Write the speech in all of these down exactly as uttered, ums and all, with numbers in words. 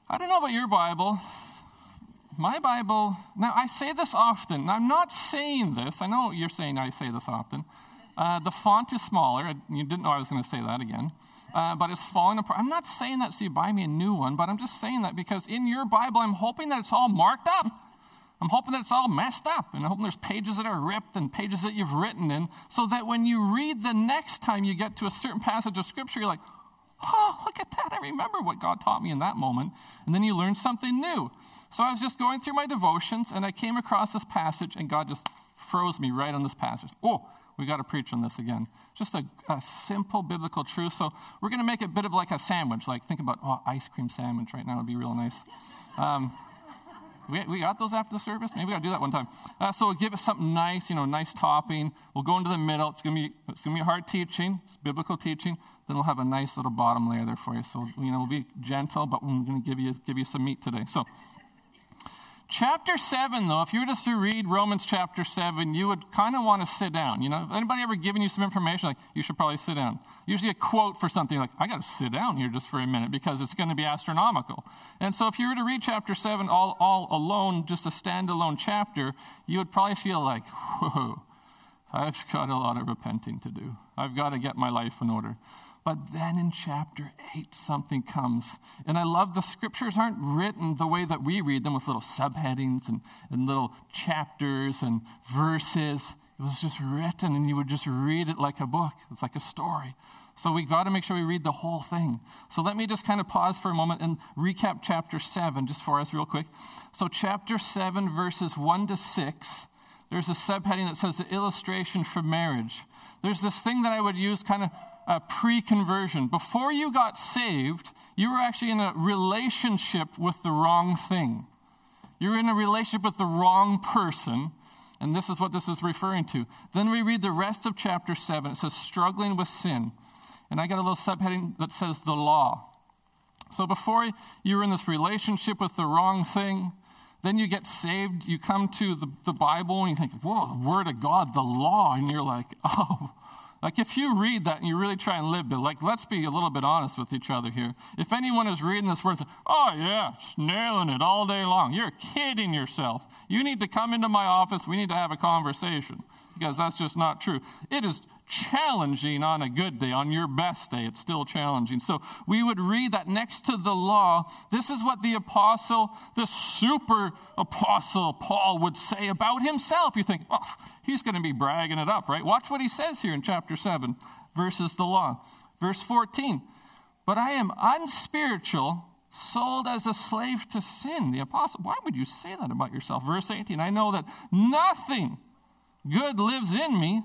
I don't know about your Bible. My Bible, now I say this often. I'm not saying this. I know you're saying I say this often. Uh, the font is smaller. You didn't know I was going to say that again. Uh, but it's falling apart. I'm not saying that so you buy me a new one, but I'm just saying that because in your Bible, I'm hoping that it's all marked up. I'm hoping that it's all messed up. And I'm hoping there's pages that are ripped and pages that you've written in so that when you read the next time you get to a certain passage of Scripture, you're like, oh, look at that. I remember what God taught me in that moment. And then you learn something new. So I was just going through my devotions, and I came across this passage, and God just froze me right on this passage. Oh, we got to preach on this again. Just a, a simple biblical truth. So we're going to make it a bit of like a sandwich. Like think about, oh, ice cream sandwich right now would be real nice. Um, we, we got those after the service? Maybe we got to do that one time. Uh, so we'll give it something nice, you know, nice topping. We'll go into the middle. It's going to be it's going to be hard teaching. It's biblical teaching. Then we'll have a nice little bottom layer there for you. So, you know, we'll be gentle, but we're going to give you give you some meat today. So chapter seven, though, if you were just to read Romans chapter seven, you would kind of want to sit down. You know, if anybody ever given you some information, like, you should probably sit down. Usually a quote for something like, I got to sit down here just for a minute because it's going to be astronomical. And so if you were to read chapter seven all, all alone, just a standalone chapter, you would probably feel like, whoa, I've got a lot of repenting to do. I've got to get my life in order. But then in chapter eight, something comes. And I love the scriptures aren't written the way that we read them with little subheadings and, and little chapters and verses. It was just written and you would just read it like a book. It's like a story. So we've got to make sure we read the whole thing. So let me just kind of pause for a moment and recap chapter seven just for us real quick. So chapter seven, verses one to six, there's a subheading that says the illustration for marriage. There's this thing that I would use kind of Uh, pre-conversion. Before you got saved, you were actually in a relationship with the wrong thing. You were in a relationship with the wrong person, and this is what this is referring to. Then we read the rest of chapter seven. It says, struggling with sin. And I got a little subheading that says the law. So before you were in this relationship with the wrong thing, then you get saved, you come to the, the Bible, and you think, whoa, the Word of God, the law, and you're like, oh, like if you read that and you really try and live it, like let's be a little bit honest with each other here. If anyone is reading this word and says, oh yeah, just nailing it all day long, you're kidding yourself. You need to come into my office. We need to have a conversation because that's just not true. It is challenging on a good day. On your best day, it's still challenging. So we would read that next to the law, this is what the apostle, the super apostle Paul would say about himself. You think, oh, he's going to be bragging it up, right? Watch what he says here in chapter seven, versus the law. Verse fourteen, but I am unspiritual, sold as a slave to sin. The apostle, why would you say that about yourself? Verse eighteen, I know that nothing good lives in me.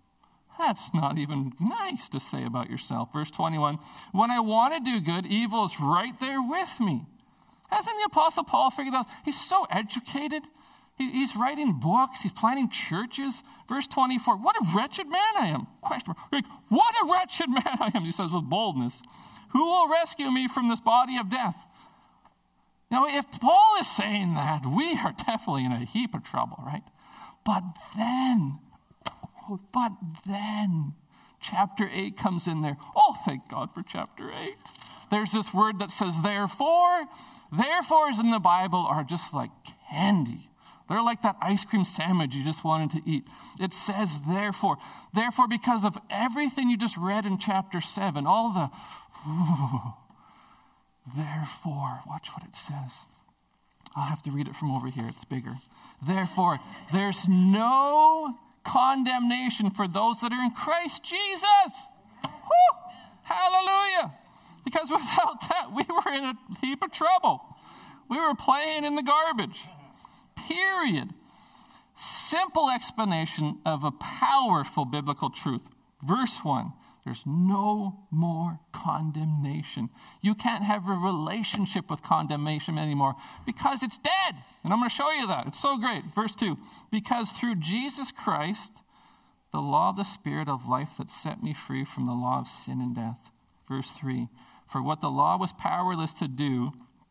That's not even nice to say about yourself. Verse twenty-one, when I want to do good, evil is right there with me. Hasn't the Apostle Paul figured out? He's so educated. He, he's writing books. He's planting churches. Verse twenty-four, what a wretched man I am. Question mark. Like, what a wretched man I am, he says with boldness. Who will rescue me from this body of death? Now, if Paul is saying that, we are definitely in a heap of trouble, right? But then... But then, chapter eight comes in there. Oh, thank God for chapter eight. There's this word that says, therefore. Therefores in the Bible are just like candy. They're like that ice cream sandwich you just wanted to eat. It says, therefore. Therefore, because of everything you just read in chapter seven, all the, ooh, therefore, watch what it says. I'll have to read it from over here. It's bigger. Therefore, there's no condemnation for those that are in Christ Jesus. Woo! Hallelujah. Because without that, we were in a heap of trouble. We were playing in the garbage. Period. Simple explanation of a powerful biblical truth. Verse one, there's no more condemnation. You can't have a relationship with condemnation anymore because it's dead. And I'm going to show you that. It's so great. Verse two, because through Jesus Christ, the law of the Spirit of life that set me free from the law of sin and death. Verse three, for what the law was powerless to do,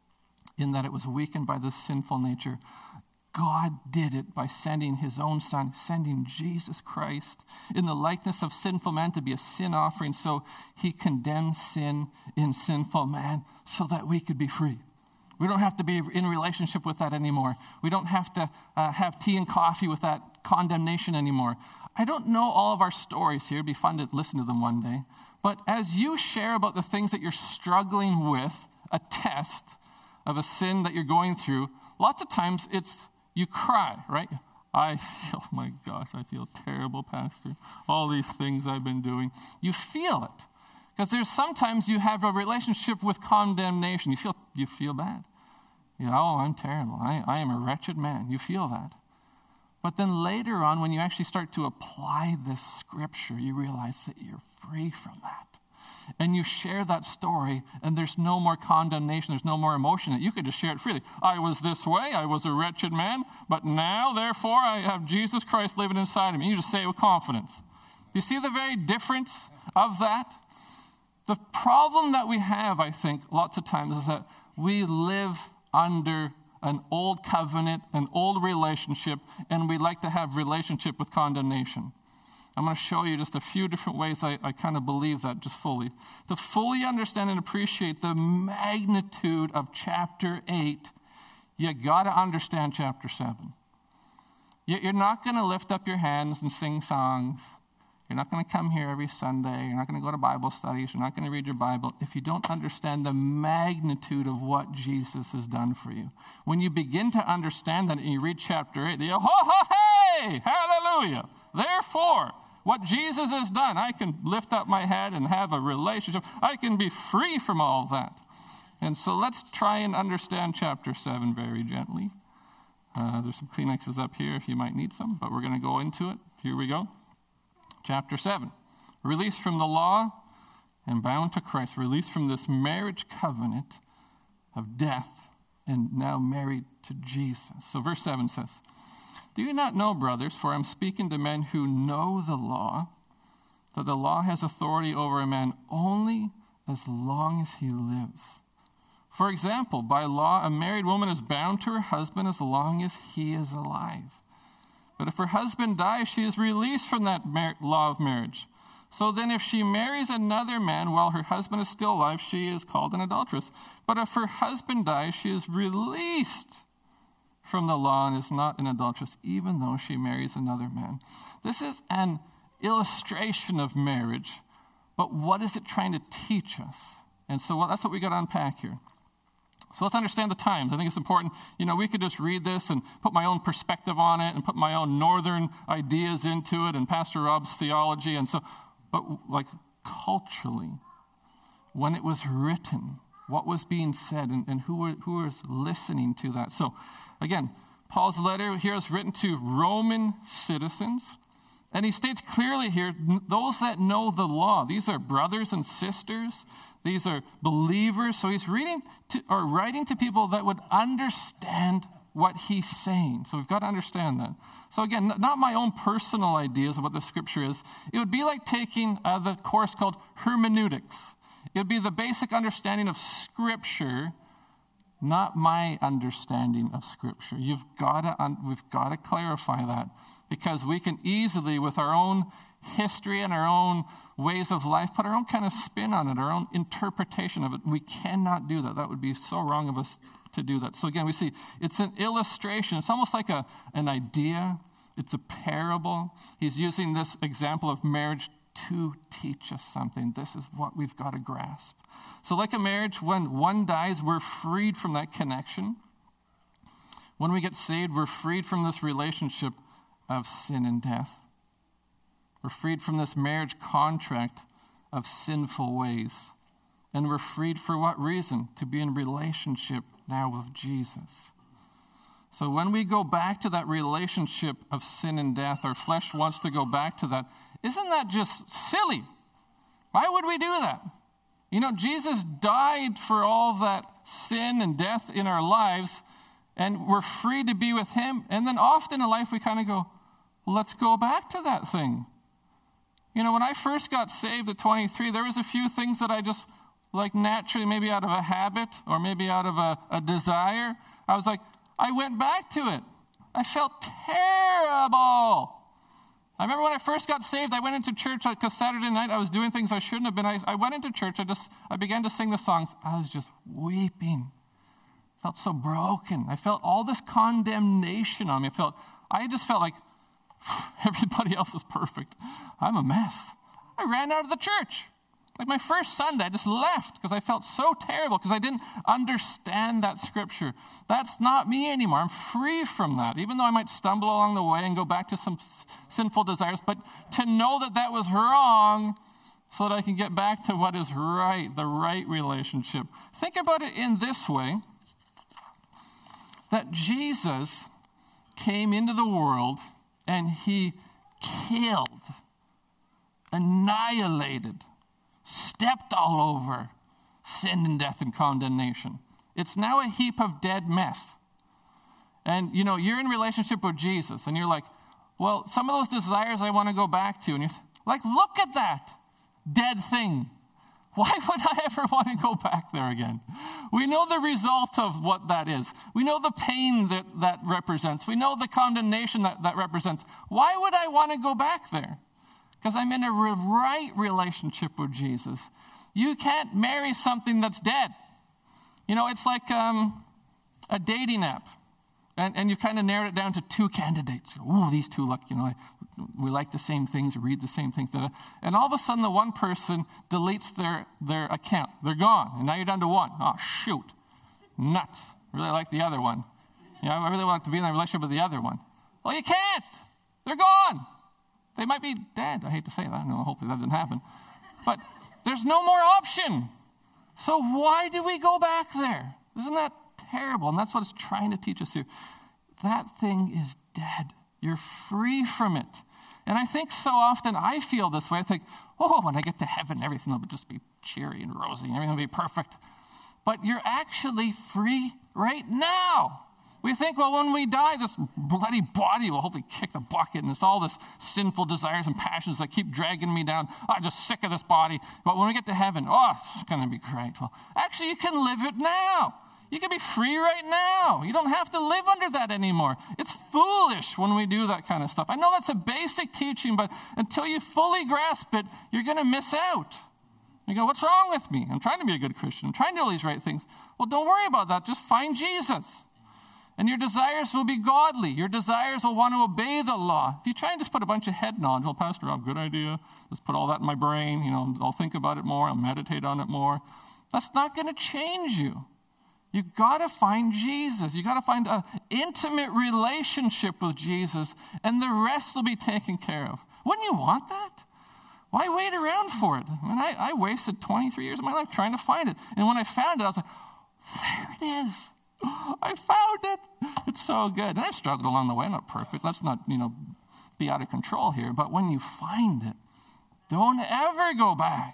in that it was weakened by the sinful nature, God did it by sending his own son, sending Jesus Christ in the likeness of sinful man to be a sin offering. So he condemned sin in sinful man so that we could be free. We don't have to be in relationship with that anymore. We don't have to uh, have tea and coffee with that condemnation anymore. I don't know all of our stories here. It'd be fun to listen to them one day. But as you share about the things that you're struggling with, a test of a sin that you're going through, lots of times it's you cry, right? I feel, my gosh, I feel terrible, Pastor. All these things I've been doing. You feel it. Because there's sometimes you have a relationship with condemnation. You feel you feel bad. You know, oh, I'm terrible. I, I am a wretched man. You feel that. But then later on, when you actually start to apply this scripture, you realize that you're free from that. And you share that story, and there's no more condemnation, there's no more emotion. You could just share it freely. I was this way, I was a wretched man, but now, therefore, I have Jesus Christ living inside of me. You just say it with confidence. You see the very difference of that? The problem that we have, I think, lots of times is that we live under an old covenant, an old relationship, and we like to have relationship with condemnation. I'm going to show you just a few different ways I, I kind of believe that just fully. To fully understand and appreciate the magnitude of chapter eight, you got to understand chapter seven. You're not going to lift up your hands and sing songs. You're not going to come here every Sunday. You're not going to go to Bible studies. You're not going to read your Bible if you don't understand the magnitude of what Jesus has done for you. When you begin to understand that and you read chapter eight, you go, ho, ho, hey, hallelujah. Therefore, what Jesus has done, I can lift up my head and have a relationship. I can be free from all that. And so let's try and understand chapter seven very gently. Uh, there's some Kleenexes up here if you might need some, but we're going to go into it. Here we go. Chapter seven. Released from the law and bound to Christ. Released from this marriage covenant of death and now married to Jesus. So verse seven says, do you not know, brothers, for I'm speaking to men who know the law, that the law has authority over a man only as long as he lives. For example, by law, a married woman is bound to her husband as long as he is alive. But if her husband dies, she is released from that mar- law of marriage. So then if she marries another man while her husband is still alive, she is called an adulteress. But if her husband dies, she is released from the law and is not an adulteress, even though she marries another man. This is an illustration of marriage, but what is it trying to teach us? And so well, that's what we got to unpack here. So let's understand the times. I think it's important. You know, we could just read this and put my own perspective on it and put my own northern ideas into it and Pastor Rob's theology. And so, but like culturally, when it was written, what was being said and, and who, were, who was listening to that? So again, Paul's letter here is written to Roman citizens. And he states clearly here, those that know the law, these are brothers and sisters. These are believers. So he's reading to, or writing to people that would understand what he's saying. So we've got to understand that. So again, not my own personal ideas of what the scripture is. It would be like taking uh, the course called hermeneutics. It would be the basic understanding of scripture, not my understanding of scripture. You've got to, un- we've got to clarify that, because we can easily, with our own history and our own ways of life, put our own kind of spin on it, our own interpretation of it. We cannot do that. That would be so wrong of us to do that. So again, we see it's an illustration. It's almost like a, an idea. It's a parable. He's using this example of marriage to teach us something. This is what we've got to grasp. So like a marriage, when one dies, we're freed from that connection. When we get saved, we're freed from this relationship of sin and death. We're freed from this marriage contract of sinful ways. And we're freed for what reason? To be in relationship now with Jesus. So when we go back to that relationship of sin and death, our flesh wants to go back to that. Isn't that just silly? Why would we do that? You know, Jesus died for all that sin and death in our lives, and we're free to be with him. And then often in life we kind of go, well, let's go back to that thing. You know, when I first got saved at twenty-three, there was a few things that I just, like naturally, maybe out of a habit or maybe out of a, a desire, I was like, I went back to it. I felt terrible. I remember when I first got saved, I went into church because Saturday night I was doing things I shouldn't have been. I, I went into church. I just I began to sing the songs. I was just weeping felt so broken. I felt all this condemnation on me. I felt, I just felt like everybody else is perfect. I'm a mess. I ran out of the church. Like my first Sunday, I just left because I felt so terrible because I didn't understand that scripture. That's not me anymore. I'm free from that, even though I might stumble along the way and go back to some s- sinful desires. But to know that that was wrong so that I can get back to what is right, the right relationship. Think about it in this way, that Jesus came into the world and he killed, annihilated, stepped all over sin and death and condemnation. It's now a heap of dead mess. And, you know, you're in relationship with Jesus, and you're like, well, some of those desires I want to go back to. And you're like, look at that dead thing. Why would I ever want to go back there again? We know the result of what that is. We know the pain that that represents. We know the condemnation that that represents. Why would I want to go back there? Because I'm in a right relationship with Jesus. You can't marry something that's dead. You know, it's like um, a dating app. And, and you've kind of narrowed it down to two candidates. Ooh, these two look, you know, we like the same things, read the same things. And all of a sudden, the one person deletes their, their account. They're gone. And now you're down to one. Oh, shoot. Nuts. Really like the other one. You know, I really want to be in a relationship with the other one. Well, you can't. They're gone. They might be dead. I hate to say that. No, hopefully that didn't happen. But there's no more option. So why do we go back there? Isn't that terrible? And that's what it's trying to teach us here. That thing is dead. You're free from it. And I think so often I feel this way. I think, oh, when I get to heaven, everything will just be cheery and rosy. Everything will be perfect. But you're actually free right now. We think, well, when we die, this bloody body will hopefully kick the bucket, and it's all this sinful desires and passions that keep dragging me down. Oh, I'm just sick of this body. But when we get to heaven, oh, it's going to be great. Well, actually, you can live it now. You can be free right now. You don't have to live under that anymore. It's foolish when we do that kind of stuff. I know that's a basic teaching, but until you fully grasp it, you're going to miss out. You go, what's wrong with me? I'm trying to be a good Christian. I'm trying to do all these right things. Well, don't worry about that. Just find Jesus. And your desires will be godly. Your desires will want to obey the law. If you try and just put a bunch of head knowledge, well, Pastor, oh, good idea. Let's put all that in my brain. You know, I'll think about it more. I'll meditate on it more. That's not going to change you. You got to find Jesus. You got to find an intimate relationship with Jesus, and the rest will be taken care of. Wouldn't you want that? Why wait around for it? I mean, I, I wasted twenty-three years of my life trying to find it. And when I found it, I was like, there it is. I found it. It's so good. And I struggled along the way. I'm not perfect. Let's not, you know, be out of control here. But when you find it, don't ever go back.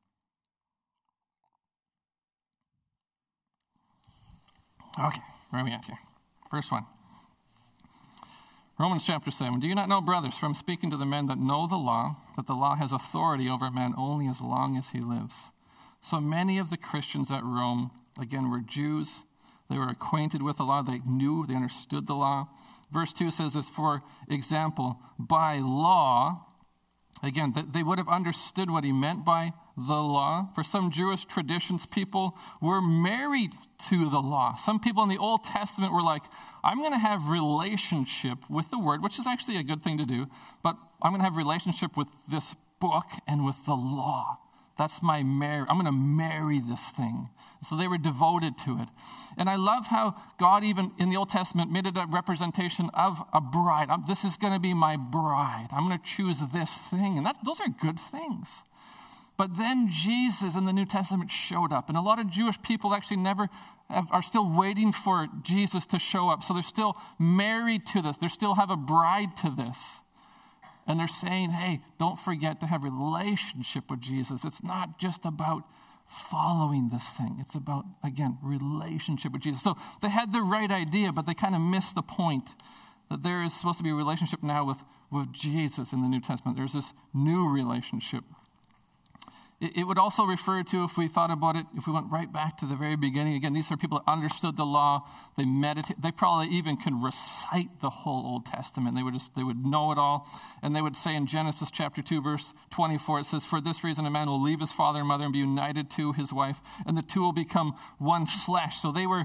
Okay, where are we at here? First one. Romans chapter seven. Do you not know, brothers, from speaking to the men that know the law, that the law has authority over man only as long as he lives? So many of the Christians at Rome, again, were Jews. They were acquainted with the law. They knew, they understood the law. Verse two says this, for example, by law, again, they would have understood what he meant by the law. For some Jewish traditions, people were married to the law. Some people in the Old Testament were like, I'm going to have relationship with the word, which is actually a good thing to do, but I'm going to have relationship with this book and with the law. That's my marriage. I'm going to marry this thing. So they were devoted to it. And I love how God even in the Old Testament made it a representation of a bride. I'm, this is going to be my bride. I'm going to choose this thing. And that, those are good things. But then Jesus in the New Testament showed up. And a lot of Jewish people actually never have, are still waiting for Jesus to show up. So they're still married to this. They still have a bride to this. And they're saying, hey, don't forget to have a relationship with Jesus. It's not just about following this thing. It's about, again, relationship with Jesus. So they had the right idea, but they kind of missed the point that there is supposed to be a relationship now with, with Jesus in the New Testament. There's this new relationship. It, it would also refer to, if we thought about it, if we went right back to the very beginning, again, these are people that understood the law. They meditate. They probably even could recite the whole Old Testament. They would just, they would know it all. And they would say in Genesis chapter two, verse twenty-four, it says, for this reason a man will leave his father and mother and be united to his wife, and the two will become one flesh. So they were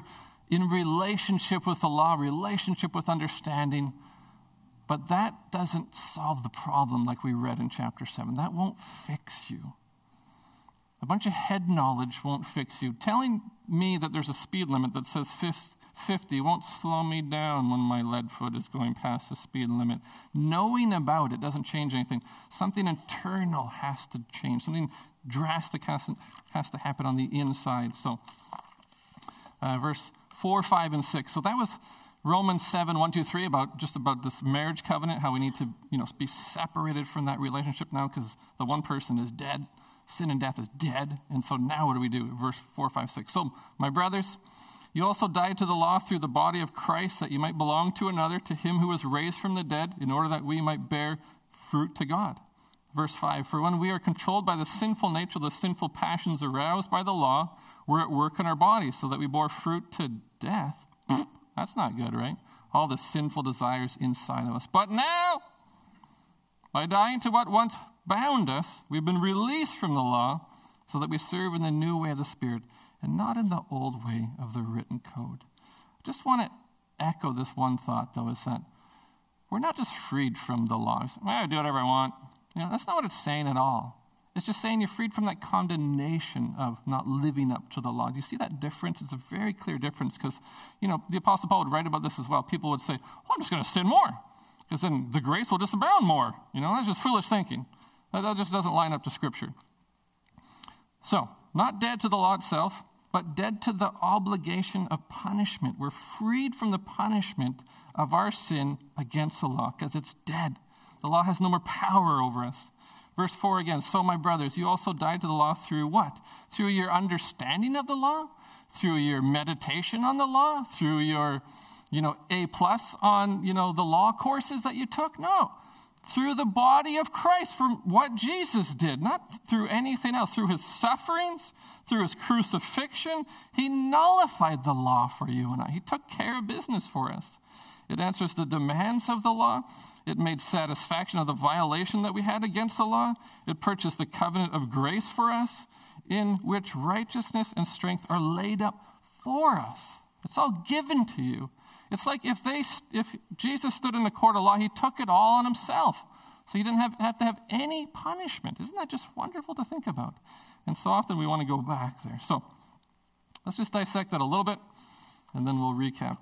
in relationship with the law, relationship with understanding. But that doesn't solve the problem like we read in chapter seven. That won't fix you. A bunch of head knowledge won't fix you. Telling me that there's a speed limit that says fifty won't slow me down when my lead foot is going past the speed limit. Knowing about it doesn't change anything. Something internal has to change. Something drastic has to, has to happen on the inside. So, uh, verse four, five, and six. So that was Romans seven, one, two, three, about just about this marriage covenant, how we need to, you know, be separated from that relationship now because the one person is dead. Sin and death is dead. And so now what do we do? Verse four, five, six. So, my brothers, you also died to the law through the body of Christ, that you might belong to another, to him who was raised from the dead, in order that we might bear fruit to God. Verse five, for when we are controlled by the sinful nature, the sinful passions aroused by the law, we're at work in our bodies, so that we bore fruit to death. That's not good, right? All the sinful desires inside of us. But now, by dying to what once bound us, we've been released from the law, so that we serve in the new way of the Spirit, and not in the old way of the written code. I just want to echo this one thought, though, is that we're not just freed from the law. I do whatever I want. You know, that's not what it's saying at all. It's just saying you're freed from that condemnation of not living up to the law. Do you see that difference? It's a very clear difference because, you know, the Apostle Paul would write about this as well. People would say, well, I'm just going to sin more because then the grace will just abound more. You know, that's just foolish thinking. That, that just doesn't line up to Scripture. So, not dead to the law itself, but dead to the obligation of punishment. We're freed from the punishment of our sin against the law because it's dead. The law has no more power over us. Verse four again, so my brothers, you also died to the law through what? Through your understanding of the law? Through your meditation on the law? Through your, you know, A plus on, you know, the law courses that you took? No. Through the body of Christ, from what Jesus did, not through anything else. Through his sufferings, through his crucifixion, he nullified the law for you and I. He took care of business for us. It answers the demands of the law. It made satisfaction of the violation that we had against the law. It purchased the covenant of grace for us, in which righteousness and strength are laid up for us. It's all given to you. It's like if they, if Jesus stood in the court of law, he took it all on himself. So he didn't have, have to have any punishment. Isn't that just wonderful to think about? And so often we want to go back there. So let's just dissect that a little bit, and then we'll recap.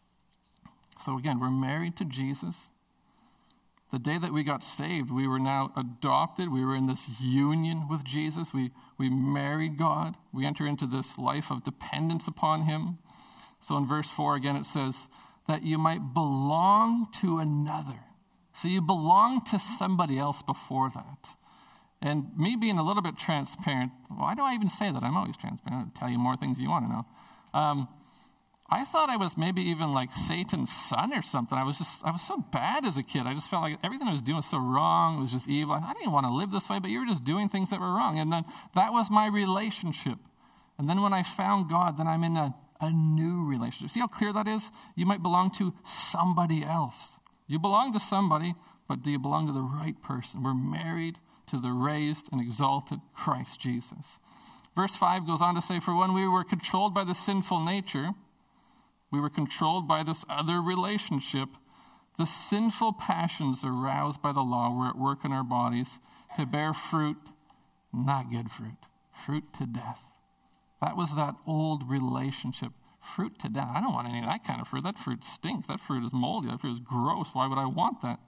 So again, we're married to Jesus. The day that we got saved, we were now adopted. We were in this union with Jesus. We, we married God. We enter into this life of dependence upon him. So in verse four, again, it says that you might belong to another. So you belong to somebody else before that. And me being a little bit transparent, why do I even say that? I'm always transparent. I'll tell you more things you want to know. Um, I thought I was maybe even like Satan's son or something. I was just, I was so bad as a kid. I just felt like everything I was doing was so wrong. It was just evil. I didn't want to live this way, but you were just doing things that were wrong. And then that was my relationship. And then when I found God, then I'm in a, a new relationship. See how clear that is? You might belong to somebody else. You belong to somebody, but do you belong to the right person? We're married to the raised and exalted Christ Jesus. Verse five goes on to say, for when we were controlled by the sinful nature, we were controlled by this other relationship. The sinful passions aroused by the law were at work in our bodies to bear fruit, not good fruit, fruit to death. That was that old relationship, fruit to death. I don't want any of that kind of fruit. That fruit stinks. That fruit is moldy. That fruit is gross. Why would I want that?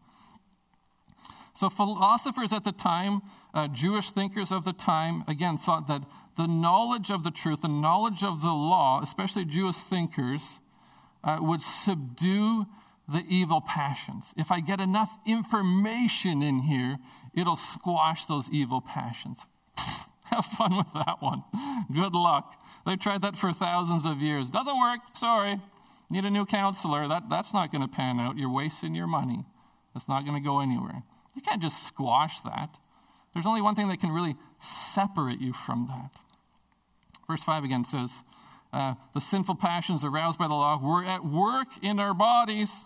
So philosophers at the time, uh, Jewish thinkers of the time, again, thought that the knowledge of the truth, the knowledge of the law, especially Jewish thinkers, Uh, would subdue the evil passions. If I get enough information in here, it'll squash those evil passions. Have fun with that one. Good luck. They've tried that for thousands of years. Doesn't work. Sorry. Need a new counselor. That, that's not going to pan out. You're wasting your money. That's not going to go anywhere. You can't just squash that. There's only one thing that can really separate you from that. Verse five again says, Uh, the sinful passions aroused by the law were at work in our bodies.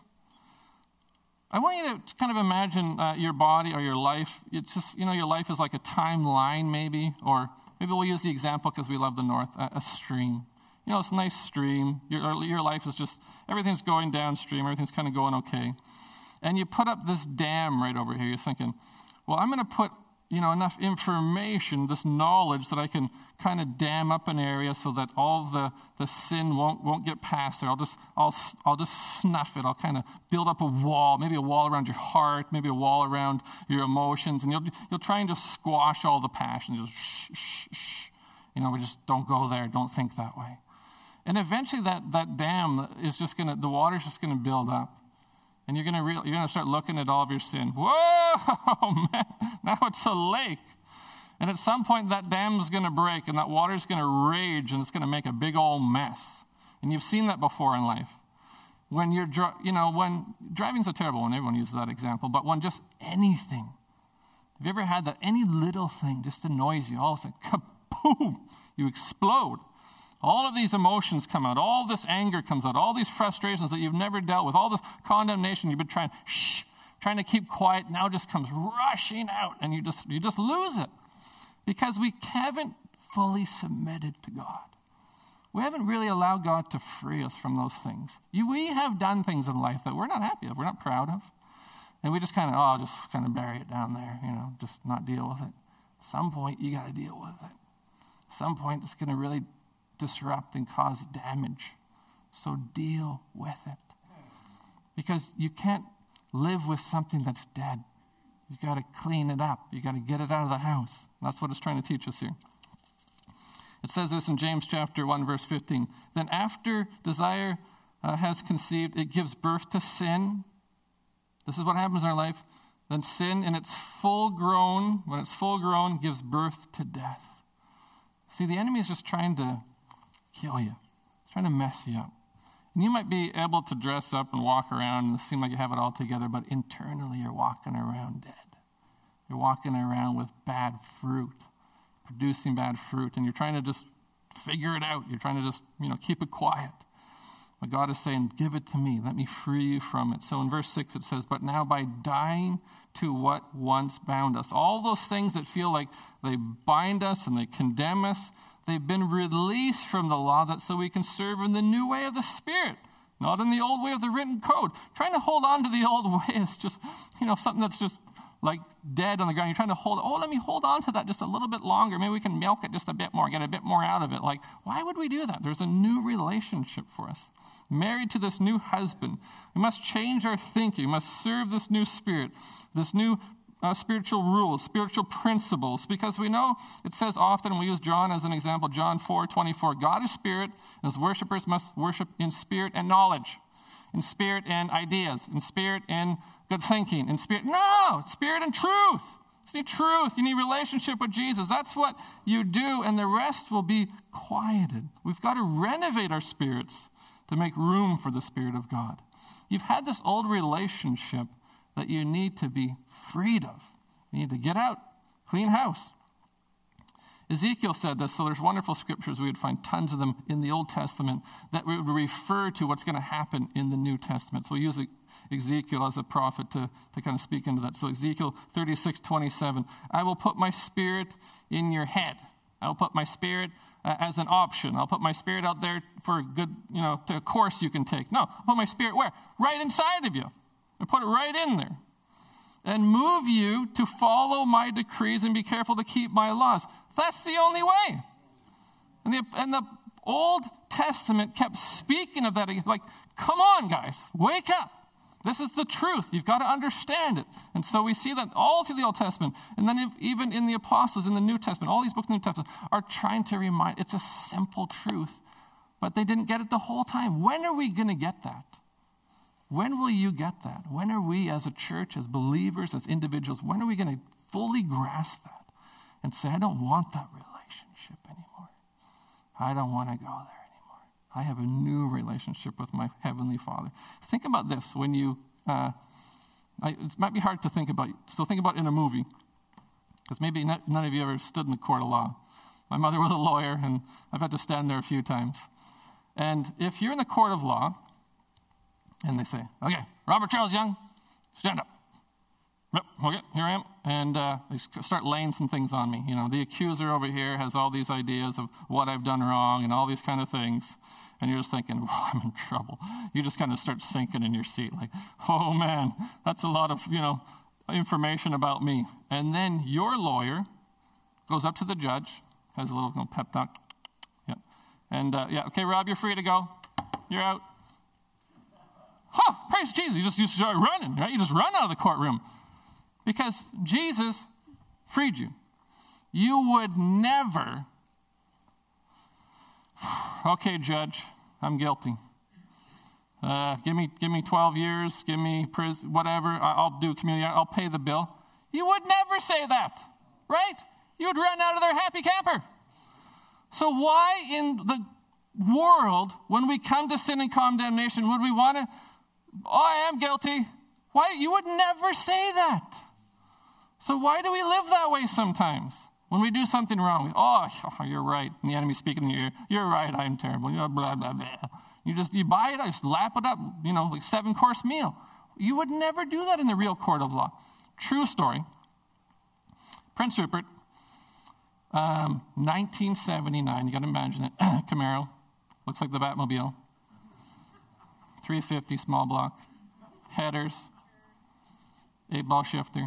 I want you to kind of imagine uh, your body or your life. It's just, you know, your life is like a timeline maybe, or maybe we'll use the example because we love the north, a, a stream. you know, it's a nice stream. Your, your life is just, everything's going downstream. Everything's kind of going okay. And you put up this dam right over here. You're thinking, well, I'm going to put, you know, enough information, this knowledge that I can kind of dam up an area so that all of the, the sin won't won't get past there. I'll just I'll I'll just snuff it. I'll kind of build up a wall, maybe a wall around your heart, maybe a wall around your emotions, and you'll you'll try and just squash all the passion. Just shh, shh, shh. You know, we just don't go there. Don't think that way. And eventually, that that dam is just gonna the water's just gonna build up. And you're gonna re- you're gonna start looking at all of your sin. Whoa, man! Now it's a lake, and at some point that dam's gonna break, and that water's gonna rage, and it's gonna make a big old mess. And you've seen that before in life. When you're, dri- you know, when driving's a terrible one. Everyone uses that example, but when just anything. Have you ever had that? Any little thing just annoys you. All of a sudden, kaboom! You explode. All of these emotions come out. All this anger comes out. All these frustrations that you've never dealt with. All this condemnation you've been trying, shh, trying to keep quiet now just comes rushing out, and you just you just lose it because we haven't fully submitted to God. We haven't really allowed God to free us from those things. You, we have done things in life that we're not happy with, we're not proud of, and we just kind of oh, just kind of bury it down there, you know, just not deal with it. At some point, you got to deal with it. At some point, it's going to really disrupt and cause damage. So deal with it. Because you can't live with something that's dead. You've got to clean it up. You've got to get it out of the house. That's what it's trying to teach us here. It says this in James chapter one, verse fifteen. Then after desire uh, has conceived, it gives birth to sin. This is what happens in our life. Then sin in its full grown, when it's full grown, gives birth to death. See, the enemy is just trying to kill you. It's trying to mess you up. And you might be able to dress up and walk around and seem like you have it all together, but internally you're walking around dead. You're walking around with bad fruit, producing bad fruit, and you're trying to just figure it out. You're trying to just, you know, keep it quiet. But God is saying, give it to me. Let me free you from it. So in verse six it says, but now by dying to what once bound us, all those things that feel like they bind us and they condemn us, they've been released from the law that so we can serve in the new way of the Spirit, not in the old way of the written code. Trying to hold on to the old way is just, you know, something that's just like dead on the ground. You're trying to hold, oh, let me hold on to that just a little bit longer. Maybe we can milk it just a bit more, get a bit more out of it. Like, why would we do that? There's a new relationship for us. Married to this new husband. We must change our thinking. We must serve this new Spirit, this new Uh, spiritual rules, spiritual principles, because we know it says often, we use John as an example, John four twenty-four, God is spirit, and his worshipers must worship in spirit and knowledge, in spirit and ideas, in spirit and good thinking, in spirit, no, spirit and truth. You need truth, you need relationship with Jesus. That's what you do, and the rest will be quieted. We've got to renovate our spirits to make room for the Spirit of God. You've had this old relationship that you need to be freed of. You need to get out, clean house. Ezekiel said this, so there's wonderful scriptures. We would find tons of them in the Old Testament that would refer to what's going to happen in the New Testament. So we use Ezekiel as a prophet to, to kind of speak into that. So Ezekiel thirty-six twenty-seven, I will put my spirit in your head. I will put my spirit uh, as an option. I'll put my spirit out there for a good, you know, to a course you can take. No, I'll put my spirit where? Right inside of you. I put it right in there. And move you to follow my decrees and be careful to keep my laws. That's the only way. And the, and the Old Testament kept speaking of that. Like, come on, guys, wake up. This is the truth. You've got to understand it. And so we see that all through the Old Testament, and then if, even in the apostles in the New Testament, all these books in the New Testament are trying to remind, it's a simple truth, but they didn't get it the whole time. When are we going to get that? When will you get that? When are we as a church, as believers, as individuals, when are we going to fully grasp that and say, I don't want that relationship anymore. I don't want to go there anymore. I have a new relationship with my Heavenly Father. Think about this when you, uh, I, it might be hard to think about, so think about in a movie, because maybe not, none of you ever stood in the court of law. My mother was a lawyer, and I've had to stand there a few times. And if you're in the court of law, and they say, okay, Robert Charles Young, stand up. Yep, okay, here I am. And uh, they start laying some things on me. You know, the accuser over here has all these ideas of what I've done wrong and all these kind of things. And you're just thinking, oh, I'm in trouble. You just kind of start sinking in your seat like, oh, man, that's a lot of, you know, information about me. And then your lawyer goes up to the judge, has a little you know, pep talk. Yep. And, uh, yeah, okay, Rob, you're free to go. You're out. Huh, praise Jesus. You just, you start running, right? You just run out of the courtroom. Because Jesus freed you. You would never, okay, judge, I'm guilty. Uh, give me give me twelve years, give me prison, whatever, I'll do community, I'll pay the bill. You would never say that, right? You would run out of there happy camper. So why in the world, when we come to sin and condemnation, would we want to, oh, I am guilty? Why? You would never say that. So why do we live that way sometimes? When we do something wrong, we, oh, you're right. And the enemy's speaking in your ear. You're right, I'm terrible. You're blah, blah, blah. You just, you buy it, just lap it up, you know, like seven-course meal. You would never do that in the real court of law. True story. Prince Rupert, um, nineteen seventy-nine, you got to imagine it. Camaro, looks like the Batmobile. three fifty, small block. Headers. Eight-ball shifter.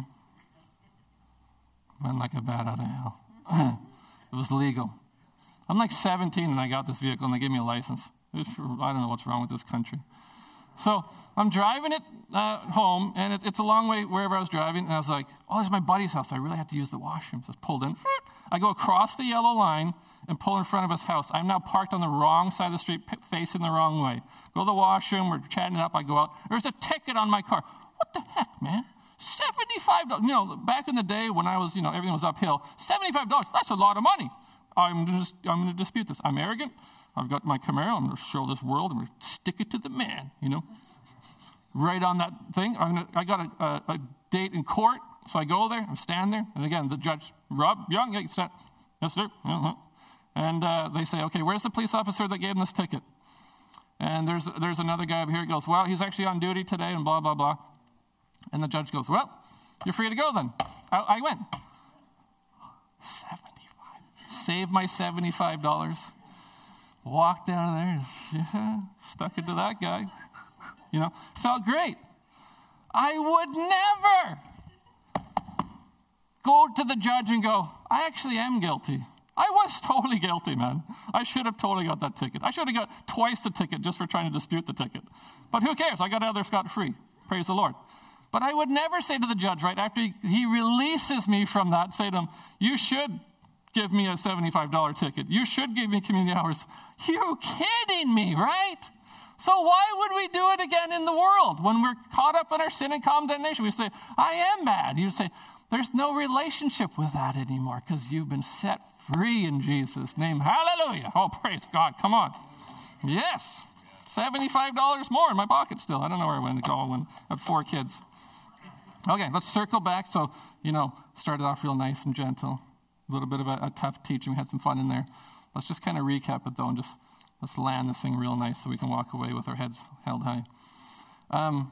Went like a bat out of hell. It was legal. I'm like seventeen and I got this vehicle and they gave me a license. It was for, I don't know what's wrong with this country. So I'm driving it uh, home, and it, it's a long way wherever I was driving, and I was like, oh, there's my buddy's house. I really have to use the washroom. So I pulled in. I go across the yellow line and pull in front of his house. I'm now parked on the wrong side of the street, facing the wrong way. Go to the washroom. We're chatting it up. I go out. There's a ticket on my car. What the heck, man? seventy-five dollars. You know, back in the day when I was, you know, everything was uphill, seventy-five dollars, that's a lot of money. I'm going to I'm going to dispute this. I'm arrogant. I've got my Camaro. I'm going to show this world. I'm going to stick it to the man, you know. Right on that thing. I'm gonna, I got a, a, a date in court, so I go there. I stand there. And again, the judge, Rob Young, yeah, you stand. Yes, sir. Uh-huh. And uh, they say, okay, where's the police officer that gave him this ticket? And there's there's another guy over here. He goes, well, he's actually on duty today, and blah, blah, blah. And the judge goes, well, you're free to go then. I, I went. seventy-five. Saved my seventy-five dollars. Walked out of there, yeah, stuck it to that guy. You know, felt great. I would never go to the judge and go, I actually am guilty. I was totally guilty, man. I should have totally got that ticket. I should have got twice the ticket just for trying to dispute the ticket. But who cares? I got out there scot-free. Praise the Lord. But I would never say to the judge, right, after he, he releases me from that, say to him, you should give me a seventy-five dollars ticket. You should give me community hours. You're kidding me, right? So why would we do it again in the world? When we're caught up in our sin and condemnation, we say, I am bad. You say, there's no relationship with that anymore because you've been set free in Jesus' name. Hallelujah. Oh, praise God. Come on. Yes. seventy-five dollars more in my pocket still. I don't know where I went to go when I had four kids. Okay, let's circle back. So, you know, started off real nice and gentle. A little bit of a, a tough teaching. We had some fun in there. Let's just kind of recap it, though, and just let's land this thing real nice so we can walk away with our heads held high. Um,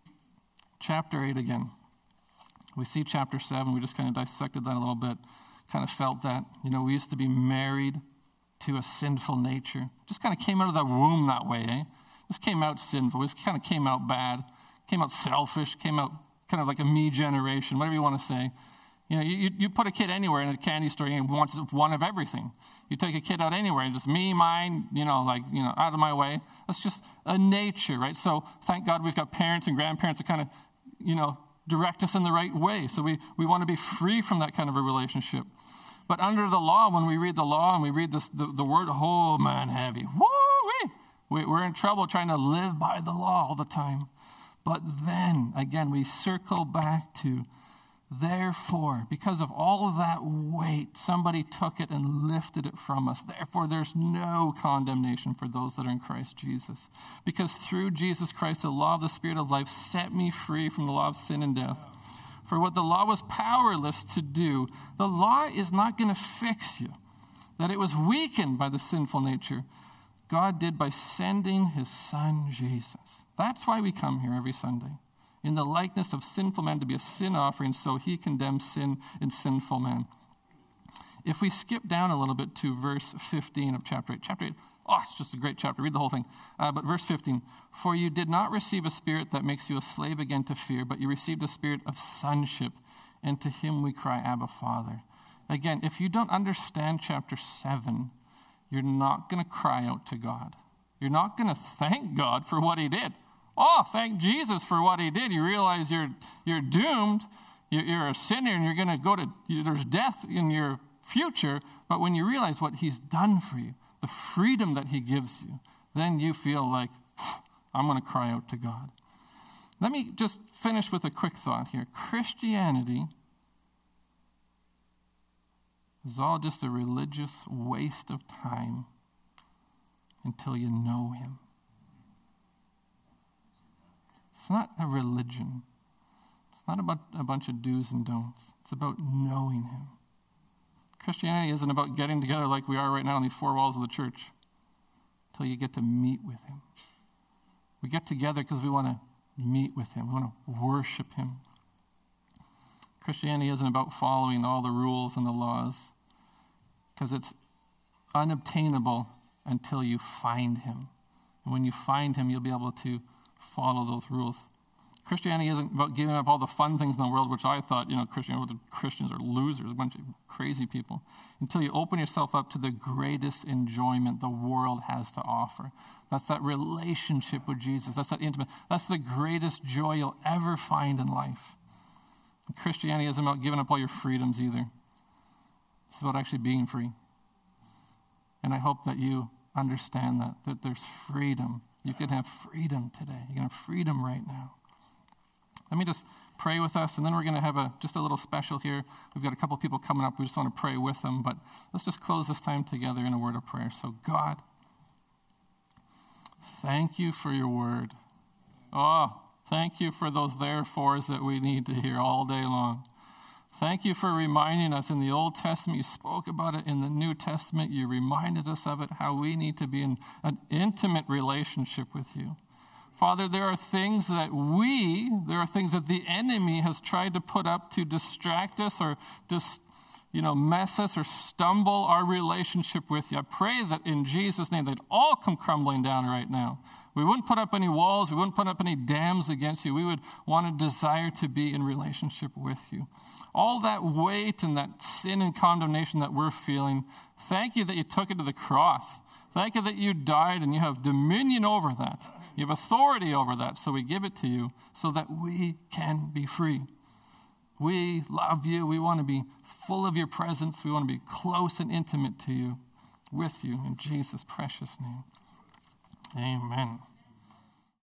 chapter eight again. We see chapter seven. We just kind of dissected that a little bit, kind of felt that. You know, we used to be married to a sinful nature. Just kind of came out of that womb that way, eh? Just came out sinful. Just kind of came out bad, came out selfish, came out kind of like a me generation, whatever you want to say. You know, you, you put a kid anywhere in a candy store and he wants one of everything. You take a kid out anywhere and just me, mine, you know, like, you know, out of my way. That's just a nature, right? So thank God we've got parents and grandparents that kind of, you know, direct us in the right way. So we, we want to be free from that kind of a relationship. But under the law, when we read the law and we read this, the, the word, oh man, heavy, woo-wee, we, we're in trouble trying to live by the law all the time. But then, again, we circle back to, therefore, because of all of that weight, somebody took it and lifted it from us. Therefore, there's no condemnation for those that are in Christ Jesus. Because through Jesus Christ, the law of the Spirit of life set me free from the law of sin and death. For what the law was powerless to do, the law is not going to fix you. That it was weakened by the sinful nature, God did by sending his son, Jesus. That's why we come here every Sunday. in the likeness of sinful man to be a sin offering, so he condemns sin in sinful man. If we skip down a little bit to verse fifteen of chapter eight. Chapter eight, oh, it's just a great chapter. Read the whole thing. Uh, but verse fifteen, for you did not receive a spirit that makes you a slave again to fear, but you received a spirit of sonship, and to him we cry, Abba, Father. Again, if you don't understand chapter seven, you're not going to cry out to God. You're not going to thank God for what he did. Oh, thank Jesus for what he did. You realize you're you're doomed. You're, you're a sinner, and you're going to go to, there's death in your future. But when you realize what he's done for you, the freedom that he gives you, then you feel like, I'm going to cry out to God. Let me just finish with a quick thought here. Christianity is all just a religious waste of time until you know him. It's not a religion. It's not about a bunch of do's and don'ts. It's about knowing him. Christianity isn't about getting together like we are right now in these four walls of the church until you get to meet with him. We get together because we want to meet with him. We want to worship him. Christianity isn't about following all the rules and the laws, because it's unobtainable until you find him. And when you find him, you'll be able to follow those rules. Christianity isn't about giving up all the fun things in the world, which I thought, you know, Christian, Christians are losers, a bunch of crazy people, until you open yourself up to the greatest enjoyment the world has to offer. That's that relationship with Jesus. That's that intimate. That's the greatest joy you'll ever find in life. And Christianity isn't about giving up all your freedoms either. It's about actually being free. And I hope that you understand that, that there's freedom. You can have freedom today. You can have freedom right now. Let me just pray with us, and then we're going to have a just a little special here. We've got a couple people coming up. We just want to pray with them, but let's just close this time together in a word of prayer. So, God, thank you for your word. Oh, thank you for those therefores that we need to hear all day long. Thank you for reminding us in the Old Testament. You spoke about it in the New Testament. You reminded us of it, how we need to be in an intimate relationship with you. Father, there are things that we, there are things that the enemy has tried to put up to distract us or just, you know, mess us or stumble our relationship with you. I pray that in Jesus' name they'd all come crumbling down right now. We wouldn't put up any walls. We wouldn't put up any dams against you. We would want to desire to be in relationship with you. All that weight and that sin and condemnation that we're feeling, thank you that you took it to the cross. Thank you that you died and you have dominion over that. You have authority over that. So we give it to you so that we can be free. We love you. We want to be full of your presence. We want to be close and intimate to you, with you, in Jesus' precious name. Amen.